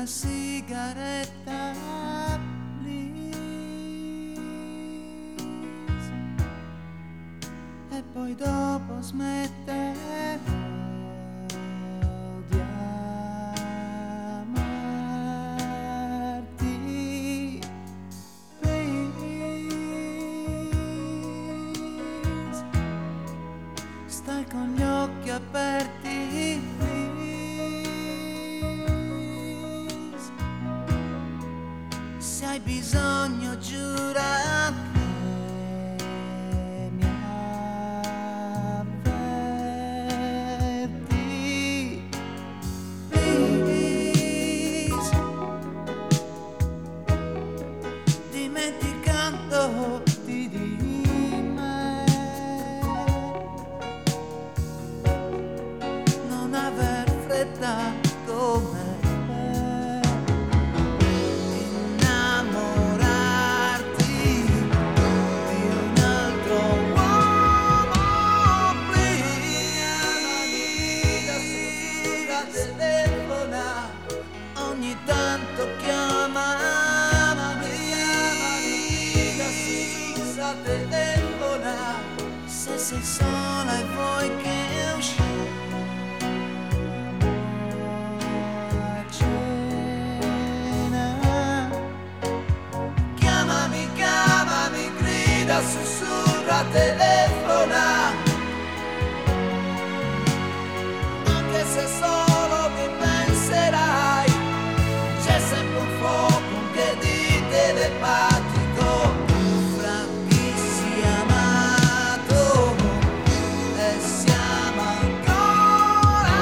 una sigaretta, please. E poi dopo smetterò di amarti, please. Stai con gli occhi aperti, please. Se hai bisogno giura che mi avverti, please. Dimenticando di me, non aver fretta come innamorarti di un altro uomo, please. Telefona, ogni tanto chiamami, telefona, se sei sola e vuoi che usciamo a cena. Chiamami, chiamami, grida, sussurra, telefona, anche se solo mi penserai, c'è sempre un fuoco che di telepatico fra chi si è amato e siamo ancora,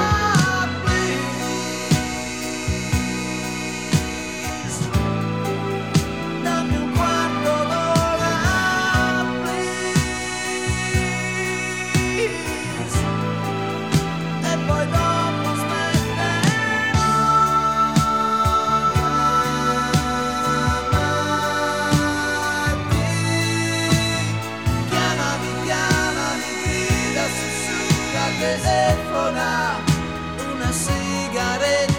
please. Dammi un quarto d'ora, please. E poi dopo smetterò amarti. Chiamami, chiamami, grida, sussurra, telefona, una sigaretta.